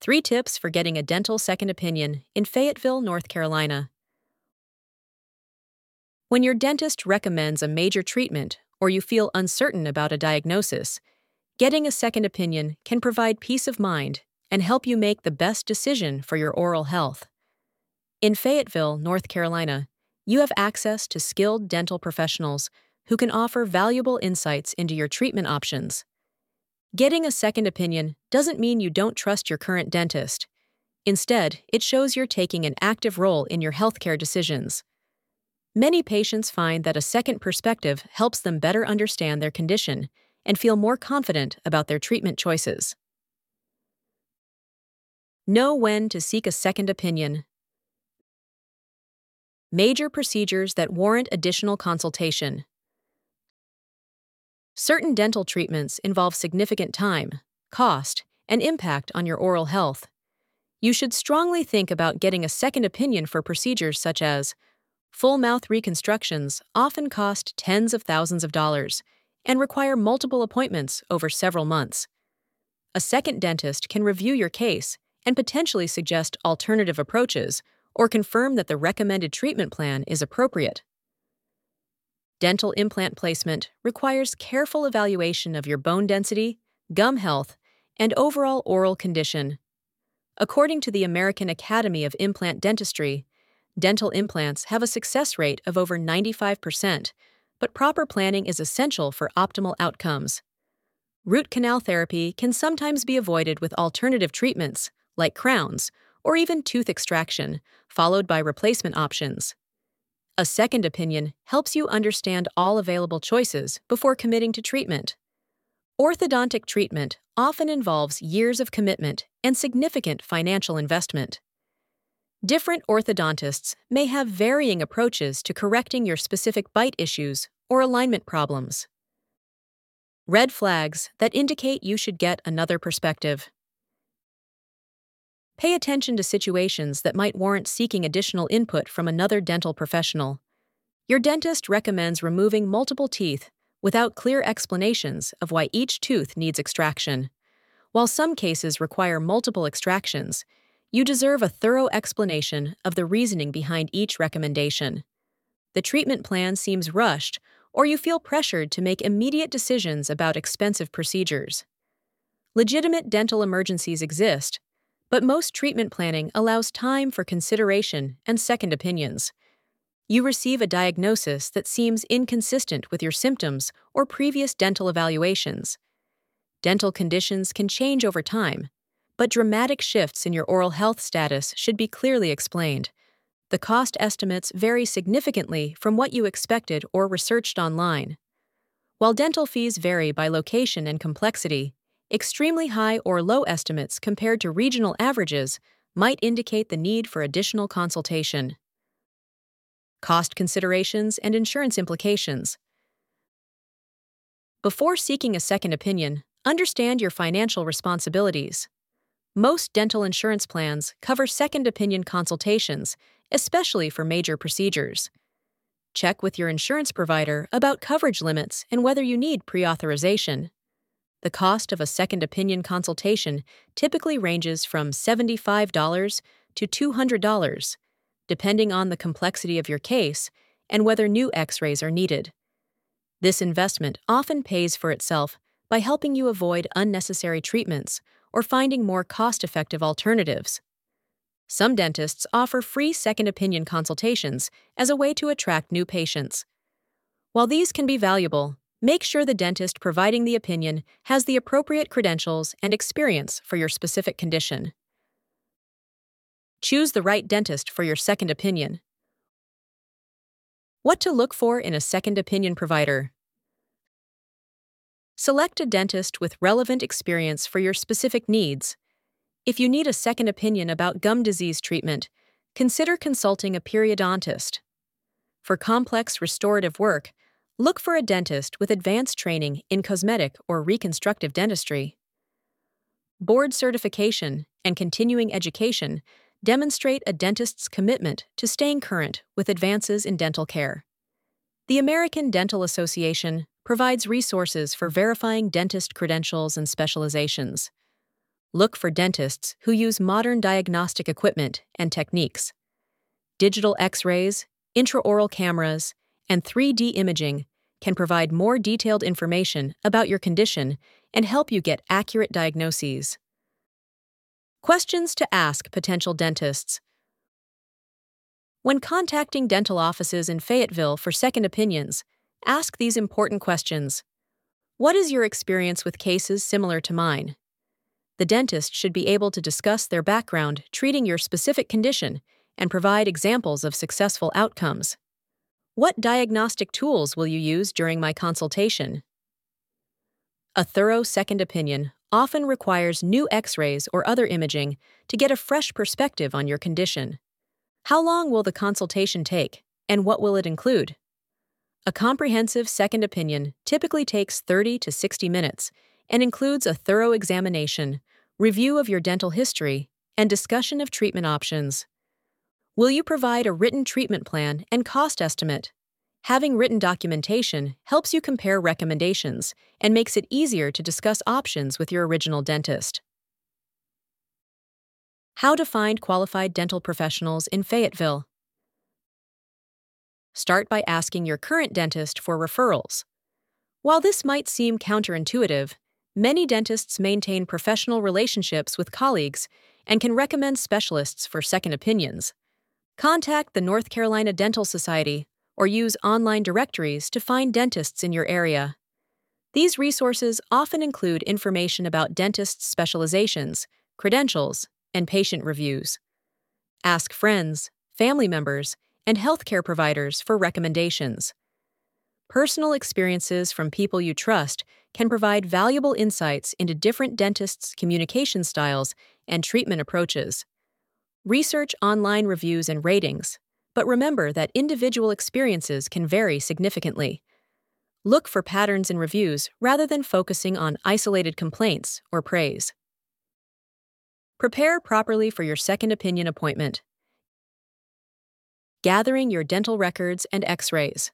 3 tips for getting a dental second opinion in Fayetteville, North Carolina. When your dentist recommends a major treatment or you feel uncertain about a diagnosis, getting a second opinion can provide peace of mind and help you make the best decision for your oral health. In Fayetteville, North Carolina, you have access to skilled dental professionals who can offer valuable insights into your treatment options. Getting a second opinion doesn't mean you don't trust your current dentist. Instead, it shows you're taking an active role in your healthcare decisions. Many patients find that a second perspective helps them better understand their condition and feel more confident about their treatment choices. Know when to seek a second opinion. Major procedures that warrant additional consultation. Certain dental treatments involve significant time, cost, and impact on your oral health. You should strongly think about getting a second opinion for procedures such as full mouth reconstructions often cost tens of thousands of dollars and require multiple appointments over several months. A second dentist can review your case and potentially suggest alternative approaches or confirm that the recommended treatment plan is appropriate. Dental implant placement requires careful evaluation of your bone density, gum health, and overall oral condition. According to the American Academy of Implant Dentistry, dental implants have a success rate of over 95%, but proper planning is essential for optimal outcomes. Root canal therapy can sometimes be avoided with alternative treatments, like crowns, or even tooth extraction, followed by replacement options. A second opinion helps you understand all available choices before committing to treatment. Orthodontic treatment often involves years of commitment and significant financial investment. Different orthodontists may have varying approaches to correcting your specific bite issues or alignment problems. Red flags that indicate you should get another perspective. Pay attention to situations that might warrant seeking additional input from another dental professional. Your dentist recommends removing multiple teeth without clear explanations of why each tooth needs extraction. While some cases require multiple extractions, you deserve a thorough explanation of the reasoning behind each recommendation. The treatment plan seems rushed, or you feel pressured to make immediate decisions about expensive procedures. Legitimate dental emergencies exist, but most treatment planning allows time for consideration and second opinions. You receive a diagnosis that seems inconsistent with your symptoms or previous dental evaluations. Dental conditions can change over time, but dramatic shifts in your oral health status should be clearly explained. The cost estimates vary significantly from what you expected or researched online. While dental fees vary by location and complexity, extremely high or low estimates compared to regional averages might indicate the need for additional consultation. Cost considerations and insurance implications. Before seeking a second opinion, understand your financial responsibilities. Most dental insurance plans cover second opinion consultations, especially for major procedures. Check with your insurance provider about coverage limits and whether you need pre-authorization. The cost of a second opinion consultation typically ranges from $75 to $200, depending on the complexity of your case and whether new X-rays are needed. This investment often pays for itself by helping you avoid unnecessary treatments or finding more cost-effective alternatives. Some dentists offer free second opinion consultations as a way to attract new patients. While these can be valuable, make sure the dentist providing the opinion has the appropriate credentials and experience for your specific condition. Choose the right dentist for your second opinion. What to look for in a second opinion provider. Select a dentist with relevant experience for your specific needs. If you need a second opinion about gum disease treatment, consider consulting a periodontist. For complex restorative work, look for a dentist with advanced training in cosmetic or reconstructive dentistry. Board certification and continuing education demonstrate a dentist's commitment to staying current with advances in dental care. The American Dental Association provides resources for verifying dentist credentials and specializations. Look for dentists who use modern diagnostic equipment and techniques. Digital X-rays, intraoral cameras, and 3D imaging can provide more detailed information about your condition and help you get accurate diagnoses. Questions to ask potential dentists. When contacting dental offices in Fayetteville for second opinions, ask these important questions. What is your experience with cases similar to mine? The dentist should be able to discuss their background treating your specific condition and provide examples of successful outcomes. What diagnostic tools will you use during my consultation? A thorough second opinion often requires new X-rays or other imaging to get a fresh perspective on your condition. How long will the consultation take, and what will it include? A comprehensive second opinion typically takes 30 to 60 minutes and includes a thorough examination, review of your dental history, and discussion of treatment options. Will you provide a written treatment plan and cost estimate? Having written documentation helps you compare recommendations and makes it easier to discuss options with your original dentist. How to find qualified dental professionals in Fayetteville. Start by asking your current dentist for referrals. While this might seem counterintuitive, many dentists maintain professional relationships with colleagues and can recommend specialists for second opinions. Contact the North Carolina Dental Society or use online directories to find dentists in your area. These resources often include information about dentists' specializations, credentials, and patient reviews. Ask friends, family members, and healthcare providers for recommendations. Personal experiences from people you trust can provide valuable insights into different dentists' communication styles and treatment approaches. Research online reviews and ratings, but remember that individual experiences can vary significantly. Look for patterns in reviews rather than focusing on isolated complaints or praise. Prepare properly for your second opinion appointment. Gathering your dental records and X-rays.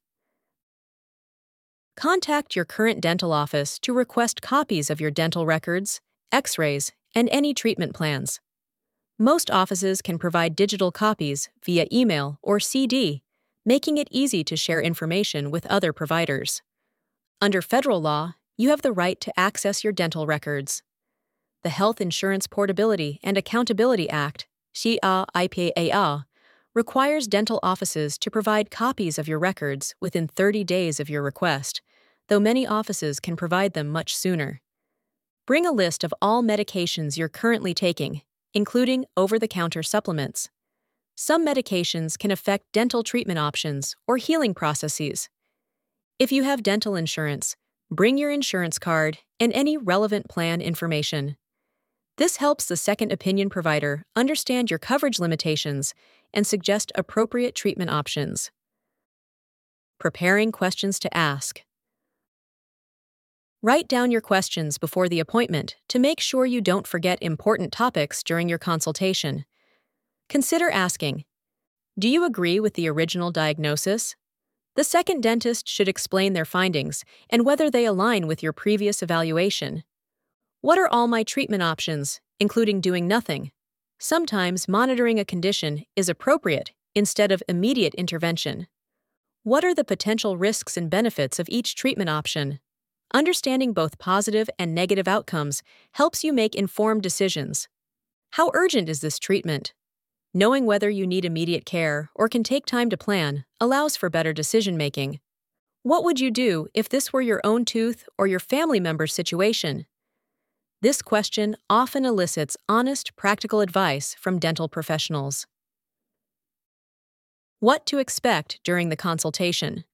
Contact your current dental office to request copies of your dental records, X-rays, and any treatment plans. Most offices can provide digital copies via email or CD, making it easy to share information with other providers. Under federal law, you have the right to access your dental records. The Health Insurance Portability and Accountability Act, HIPAA, requires dental offices to provide copies of your records within 30 days of your request, though many offices can provide them much sooner. Bring a list of all medications you're currently taking, including over-the-counter supplements. Some medications can affect dental treatment options or healing processes. If you have dental insurance, bring your insurance card and any relevant plan information. This helps the second opinion provider understand your coverage limitations and suggest appropriate treatment options. Preparing questions to ask. Write down your questions before the appointment to make sure you don't forget important topics during your consultation. Consider asking, do you agree with the original diagnosis? The second dentist should explain their findings and whether they align with your previous evaluation. What are all my treatment options, including doing nothing? Sometimes monitoring a condition is appropriate instead of immediate intervention. What are the potential risks and benefits of each treatment option? Understanding both positive and negative outcomes helps you make informed decisions. How urgent is this treatment? Knowing whether you need immediate care or can take time to plan allows for better decision-making. What would you do if this were your own tooth or your family member's situation? This question often elicits honest, practical advice from dental professionals. What to expect during the consultation.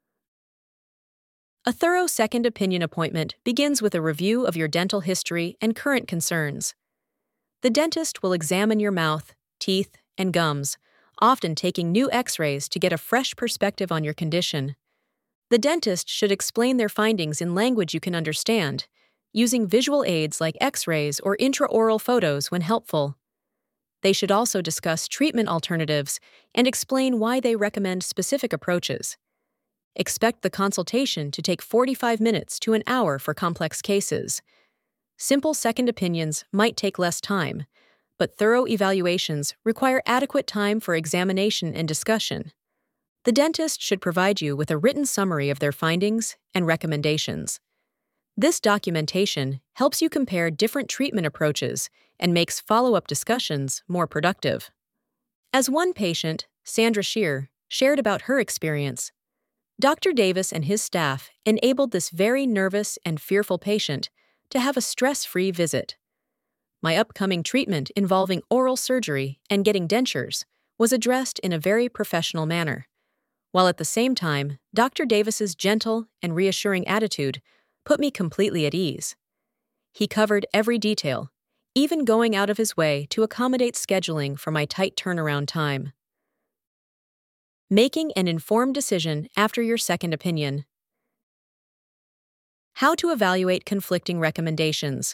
A thorough second opinion appointment begins with a review of your dental history and current concerns. The dentist will examine your mouth, teeth, and gums, often taking new X-rays to get a fresh perspective on your condition. The dentist should explain their findings in language you can understand, using visual aids like X-rays or intraoral photos when helpful. They should also discuss treatment alternatives and explain why they recommend specific approaches. Expect the consultation to take 45 minutes to an hour for complex cases. simple second opinions might take less time, but thorough evaluations require adequate time for examination and discussion. The dentist should provide you with a written summary of their findings and recommendations. This documentation helps you compare different treatment approaches and makes follow-up discussions more productive. As one patient, Sandra Shear, shared about her experience, Dr. Davis and his staff enabled this very nervous and fearful patient to have a stress-free visit. My upcoming treatment involving oral surgery and getting dentures was addressed in a very professional manner, while at the same time, Dr. Davis's gentle and reassuring attitude put me completely at ease. He covered every detail, even going out of his way to accommodate scheduling for my tight turnaround time. Making an informed decision after your second opinion. How to evaluate conflicting recommendations.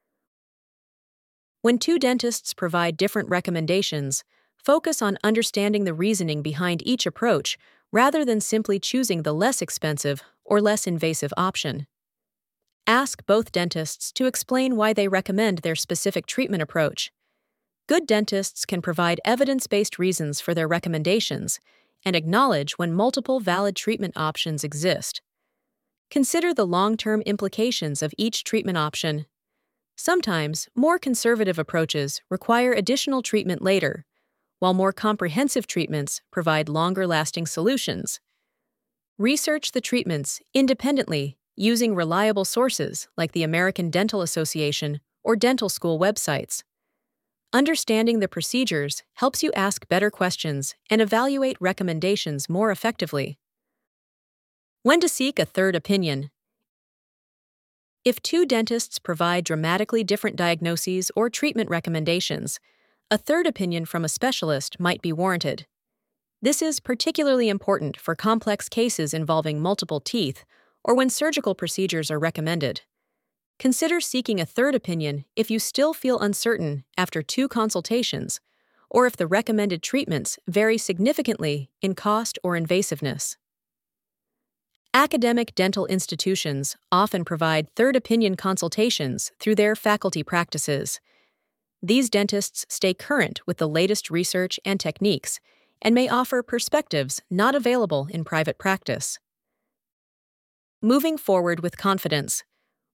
When two dentists provide different recommendations, focus on understanding the reasoning behind each approach rather than simply choosing the less expensive or less invasive option. Ask both dentists to explain why they recommend their specific treatment approach. Good dentists can provide evidence-based reasons for their recommendations and acknowledge when multiple valid treatment options exist. Consider the long-term implications of each treatment option. Sometimes, more conservative approaches require additional treatment later, while more comprehensive treatments provide longer-lasting solutions. Research the treatments independently using reliable sources like the American Dental Association or dental school websites. Understanding the procedures helps you ask better questions and evaluate recommendations more effectively. When to seek a third opinion. If two dentists provide dramatically different diagnoses or treatment recommendations, a third opinion from a specialist might be warranted. This is particularly important for complex cases involving multiple teeth or when surgical procedures are recommended. Consider seeking a third opinion if you still feel uncertain after 2 consultations, or if the recommended treatments vary significantly in cost or invasiveness. Academic dental institutions often provide third opinion consultations through their faculty practices. These dentists stay current with the latest research and techniques and may offer perspectives not available in private practice. Moving forward with confidence.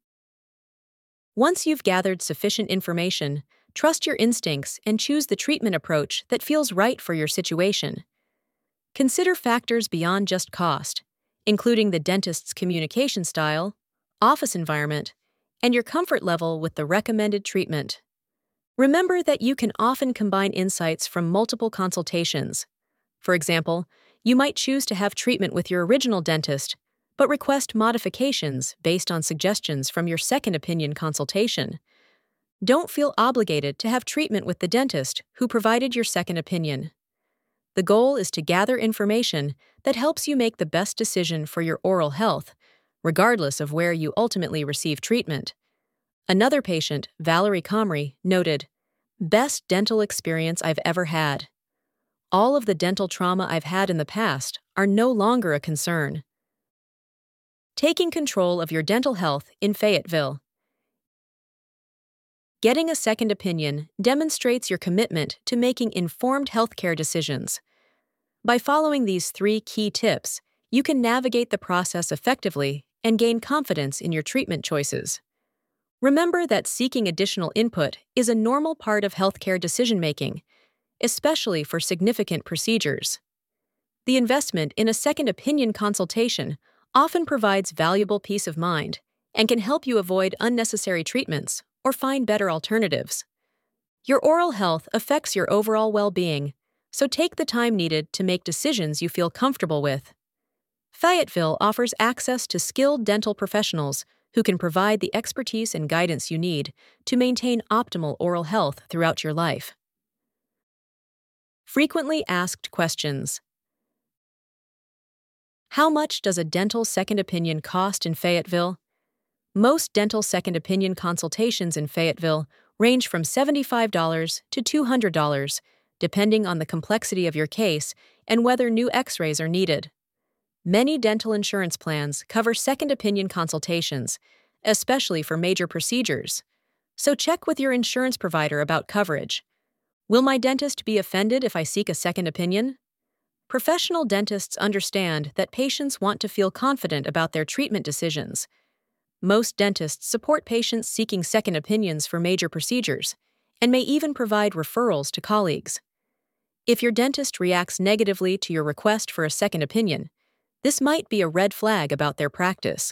Once you've gathered sufficient information, trust your instincts and choose the treatment approach that feels right for your situation. Consider factors beyond just cost, including the dentist's communication style, office environment, and your comfort level with the recommended treatment. Remember that you can often combine insights from multiple consultations. For example, you might choose to have treatment with your original dentist, but request modifications based on suggestions from your second opinion consultation. Don't feel obligated to have treatment with the dentist who provided your second opinion. The goal is to gather information that helps you make the best decision for your oral health, regardless of where you ultimately receive treatment. Another patient, Valerie Comrie, noted, "Best dental experience I've ever had. All of the dental trauma I've had in the past are no longer a concern." Taking control of your dental health in Fayetteville. Getting a second opinion demonstrates your commitment to making informed healthcare decisions. By following these 3 key tips, you can navigate the process effectively and gain confidence in your treatment choices. Remember that seeking additional input is a normal part of healthcare decision-making, especially for significant procedures. The investment in a second opinion consultation often provides valuable peace of mind and can help you avoid unnecessary treatments or find better alternatives. Your oral health affects your overall well-being, so take the time needed to make decisions you feel comfortable with. Fayetteville offers access to skilled dental professionals who can provide the expertise and guidance you need to maintain optimal oral health throughout your life. Frequently asked questions. How much does a dental second opinion cost in Fayetteville? Most dental second opinion consultations in Fayetteville range from $75 to $200, depending on the complexity of your case and whether new X-rays are needed. Many dental insurance plans cover second opinion consultations, especially for major procedures, So check with your insurance provider about coverage. Will my dentist be offended if I seek a second opinion? Professional dentists understand that patients want to feel confident about their treatment decisions. Most dentists support patients seeking second opinions for major procedures and may even provide referrals to colleagues. If your dentist reacts negatively to your request for a second opinion, this might be a red flag about their practice.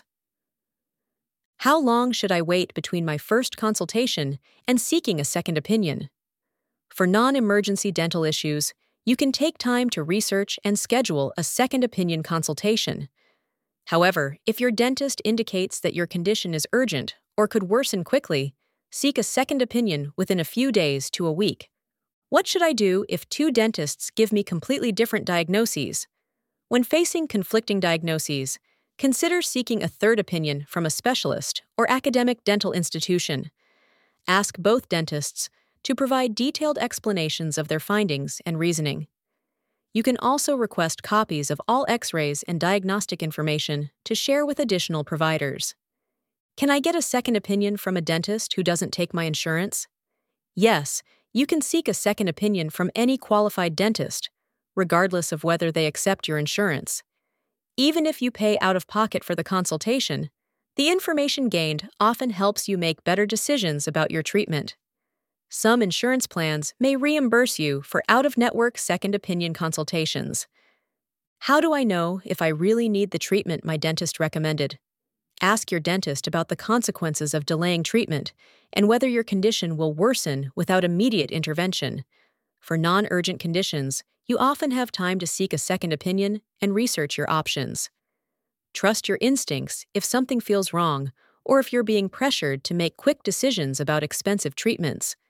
How long should I wait between my first consultation and seeking a second opinion? For non-emergency dental issues, you can take time to research and schedule a second opinion consultation. However, if your dentist indicates that your condition is urgent or could worsen quickly, seek a second opinion within a few days to a week. What should I do if two dentists give me completely different diagnoses? When facing conflicting diagnoses, consider seeking a third opinion from a specialist or academic dental institution. Ask both dentists to provide detailed explanations of their findings and reasoning. You can also request copies of all X-rays and diagnostic information to share with additional providers. Can I get a second opinion from a dentist who doesn't take my insurance? Yes, you can seek a second opinion from any qualified dentist, regardless of whether they accept your insurance. Even if you pay out of pocket for the consultation, the information gained often helps you make better decisions about your treatment. Some insurance plans may reimburse you for out-of-network second opinion consultations. How do I know if I really need the treatment my dentist recommended? Ask your dentist about the consequences of delaying treatment and whether your condition will worsen without immediate intervention. For non-urgent conditions, you often have time to seek a second opinion and research your options. Trust your instincts if something feels wrong or if you're being pressured to make quick decisions about expensive treatments.